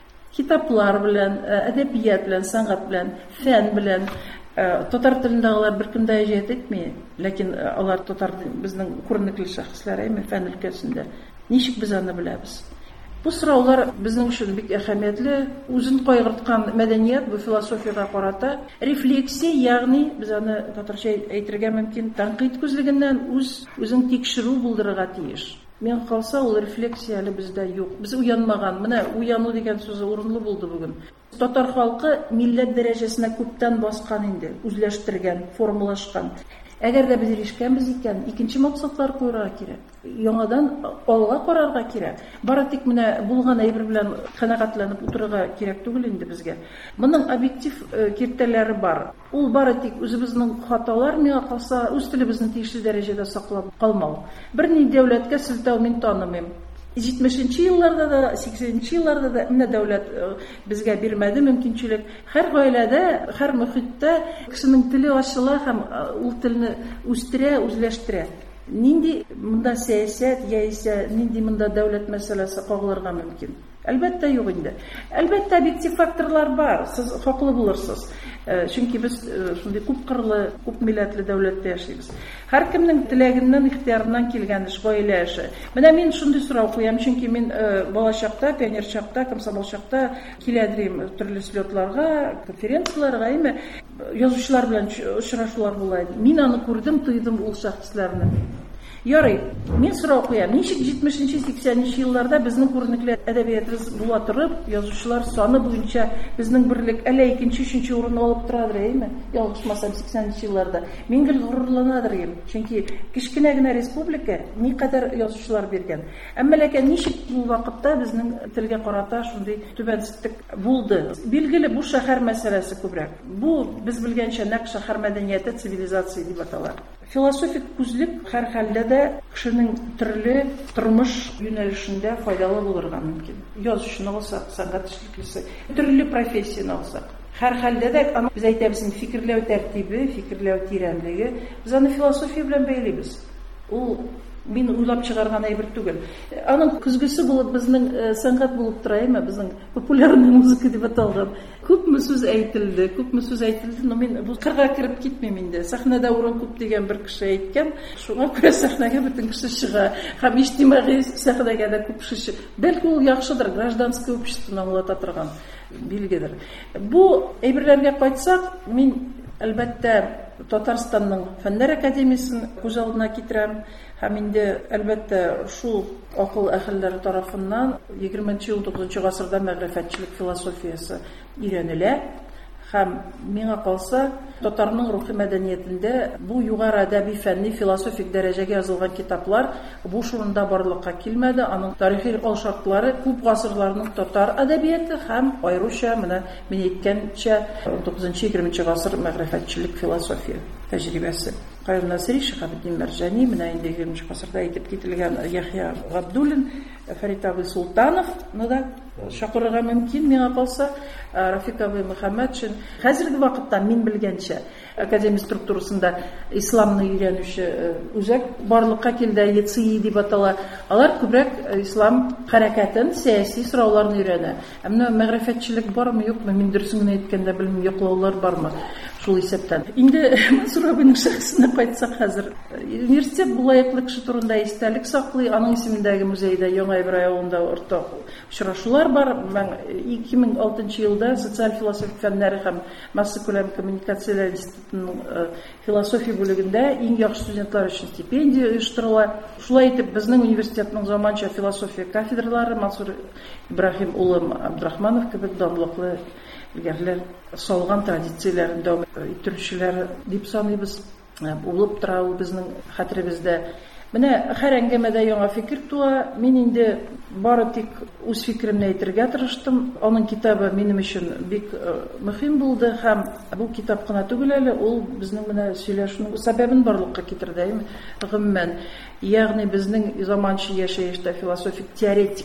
Китаплар белән, әдәбият белән, сәнгать белән, фән белән татар телендәгеләр беркем дә җәят итми, ләкин алар татар безнең күренекле шәхесләр, әйме, фән өлкәсендә. Ничек без аны беләбез? Бу сораулар безнең өчен бик әһәмиятле, үзен кайгырткан мәдәният, бу философиягә карата рефлексия, ягъни без аны татарча әйтергә мөмкин, тәнкыйть күзлегеннән үзен тикшерү булдырырга тиеш. Мен калса, ул рефлексия әле бездә юк. Без уянмаган. Менә уяну дигән сүз урынлы булды бүген. Татар халкы милләт дәрәҗәсенә күптән баскан инде, үзләштергән, формалашкан. Әгәр дә без ирешкәнбез икән, икенче максатлар куярга кирәк. Яңадан алга карарга кирәк. Бары тик менә булган әйбер белән канәгатьләнеп утырырга кирәк түгел инде безгә. Моның объектив киртәләре бар. Ул бары тик үзебезнең хаталар, миңа калса, үз телебезне тиешле дәрәҗәдә саклап калмау. Берни дәүләткә селтәү мин танымыйм. 70-нче елларда да, 80-нче елларда да менә дәүләт безгә бирмәде мөмкинчелек. Һәр гаиләдә, һәр мөхиттә кешенең теле ачыла һәм ул телне үстерә, үзләштерә. Нинди монда сәясәт яисә нинди монда дәүләт мәсьәләсе кагылырга мөмкин? Әлбәттә юк инде. Әлбәттә объектив факторлар бар. Сез хаклы булырсыз. Чөнки без шундый күп кырлы, күп милләтле дәүләттә яшибез. Һәр кемнең теләгеннән, ихтиярыннан килгән эш, гаилә эше. Менә мин шундый сорау куям, чөнки мин балачакта, пионер чакта, комсомол чакта киләдрим төрле слетларга, конференцияларга, әйме, язучылар белән очрашулар була. Мин аны күрдем, тойдым ул шәхесләрне. Ярый, мин сорау куям, ничек 70-нче, 80-нче елларда безнең күренекле әдәбиятыбыз була торып, язучылар саны буенча безнең берлек әле 2-нче, 3-нче урынны алып торадыр, әйме? Ялгышмасам 80-нче елларда. Мин гел горурланадыр, чөнки кичкенә генә республика никадәр язучылар биргән. Әмма ләкин ничек бу вакытта безнең телгә карата шундый түбәнсезлек булды? Билгеле, бу шәһәр мәсьәләсе күбрәк. Бу без белгәнчә нәкъ шәһәр мәдәнияте, цивилизация дип атала. Философик күзлек һәр хәлдә дә кешенең төрле тормыш юнәлешендә файдалы булырга мөмкин. Язучыны алсак, сәнгать эшлеклесе, төрле профессияны алсак. Һәр хәлдә дә без әйтәбез, фикерләү тәртибе, фикерләү тирәнлеге, без аны философия белән бәйлибез. Ул мин уйлап чыгарган әйбер түгел. Аның күзгесе булып безнең сәнгать булып тора, әйме, безнең популярный музыка дип аталган. Күпме сүз әйтелде, но мин бу кырга кирип китмим инде. Сәхнәдә урын күп дигән бер кеше әйткән, шуңа күрә сәхнәгә бөтен кеше чыга. Һәм иҗтимагый сәхнәгә дә күп кеше. Бәлки ул яхшыдыр, гражданское обществоны аңлата торган билгедер. Бу әйберләргә кайтсак, мин әлбәттә Татарстанның Фәннәр академиясын күз алдына китерәм. Һәм инде әлбәттә шул акыл әһелләре тарафыннан 20-19 гасырда мәгърифәтчелек философиясы өйрәнелә. Һәм миңа калса, татарның рухи мәдәниятендә бу югары әдәби фәнни философик дәрәҗәгә язылган китаплар бу шурында барлыкка килмәде. Аның тарихи алшартлары күп гасырларның татар әдәбияты һәм аеруча менә мин әйткәнчә 19-20 гасыр мәгърифәтчелек философия. тәҗрибәсе. Кайры Насыри, Шиһабеддин Мәрҗани, менә инде 20 гасырда әйтеп кителгән Яхья Габдуллин, Фәрит абый Султановны да чакырырга мөмкин, миңа калса, Рафик абый Мөхәммәтшин. Хәзерге вакытта мин белгәнчә академия структурасында исламны өйрәнүче үзәк барлыкка килде, ЕЦИ дип атала. Алар күбрәк ислам хәрәкәтен, сәяси сорауларны өйрәнә. Әмма мәгърифәтчелек бармы, юкмы, мин дөресен әйткәндә белмим, юклаулар бармы шул исәптән. Инде Мансур абыйның шәхсенә кайтсак хәзер, университет булайыклы кеше турында истәлек саклый, аның исемендәге музейда Яңа Ибрай авылында уртак очрашулар бар. 2006 елда социаль философия фәннәре һәм масса күләм коммуникацияләр институтының философия бүлегендә иң яхшы студентлар өчен стипендия оештырыла. Шулай итеп, безнең университетның заманча философия кафедралары Мансур Ибраһим улы Абдрахманов кебек данлыклы ilgirler salgan tradisiyalarni davom ettiruvchilar deb sanaymiz. Bo'lib tора ул безнең хәтеребездә. Менә һәр әңгәмәдә яңа фикер туа. Мин инде бары тик үз фикеремне әйтергә тырыштым. Аның китабы минем өчен бик мөһим булды һәм бу китап кына түгел әле, ул безнең менә сөйләшүнең сәбәбен барлыкка китерде. Гомумән, ягъни безнең заманча яшәештә философик теоретик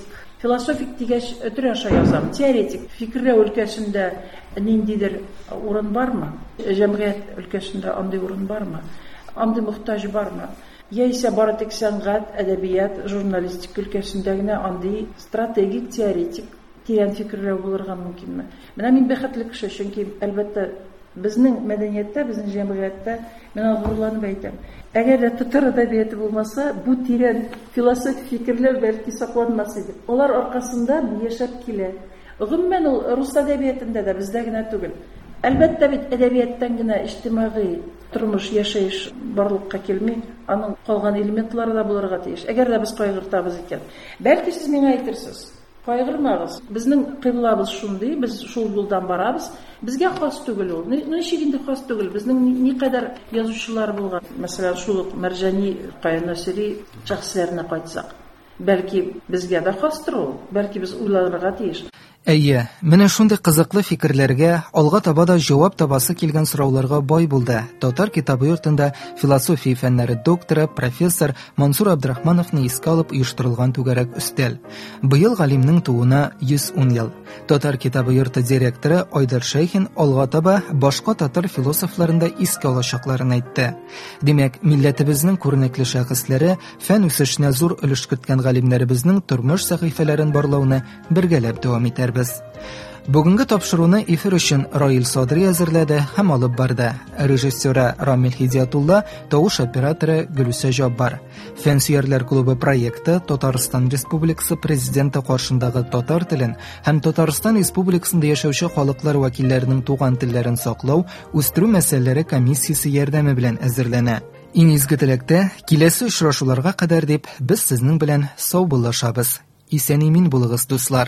дигәч өтөр аша язам. Теоретик фикерләү өлкәсендә ниндидер урын бармы? Җәмгыять өлкәсендә андый урын бармы? Андый мохтаҗ бармы? Яисә бары тик сәнгать, әдәбият, журналистик өлкәсендә генә андый стратегик, теоретик, тирән фикерләү булырга мөмкинме? Менә мин бәхетле кеше, чөнки әлбәттә безнең мәдәнияттә, безнең җәмгыятьтә мен горурланып әйтәм. Әгәр дә татар әдәбияты булмаса, бу тирән философик фикерләр бәлки сакланмас иде. Алар аркасында яшәп килә. Гомумән ул рус әдәбиятында да бездә генә түгел. Әлбәттә бит әдәбияттан гына иҗтимагый тормыш, яшәеш барлыкка килми, аның калган элементлары да булырга тиеш. Әгәр дә без кайгыртабыз икән, бәлки сез миңа әйтерсез. Кайгырмагыз. Безнең кыйблабыз шундый, без шул юлдан барабыз. Безгә хас түгел ул. Ничек инде хас түгел? Безнең никадәр язучылар булган. Мәсәлән, шул Мәрҗани, Кайры Насыри шәхесләренә кайтсак, бәлки безгә дә хастыр ул. Бәлки без уйларга тиеш. Әйе, менә шундый кызыклы фикерләргә, алга таба да җавап табасы килгән сорауларга бай булды. Татар китабы йортында философия фәннәре докторы, профессор Мансур Абдрахмановны искә алып оештырылган түгәрәк өстәл. Быел галимнең тууына 110 ел. Татар китабы йорты директоры Айдар Шәйхин алга таба башка татар философларында искә алачакларын әйтте. Димәк, милләтебезнең күренекле шәхесләре фән үсешенә зур өлеш керткән галимнәребезнең тормыш сәхифәләрен барлауны бергәләп дәвам итәрбез. Бүгенге тапшыруны эфир өчен Раил Садри әзерләде һәм алып барды. Режиссеры Рамил Хидиятулла, тавыш операторы Гөлүсә Жаббар. Фәнсөярләр клубы проекты Татарстан Республикасы президенты каршындагы татар телен һәм Татарстан Республикасында яшәүче халыклар вәкилләренең туган телләрен саклау, үстерү мәсьәләләре комиссиясе ярдәме белән әзерләнә. Иң изге теләктә киләсе очрашуларга кадәр дип без сезнең белән сау булышабыз. Исән-имин булыгыз, дуслар.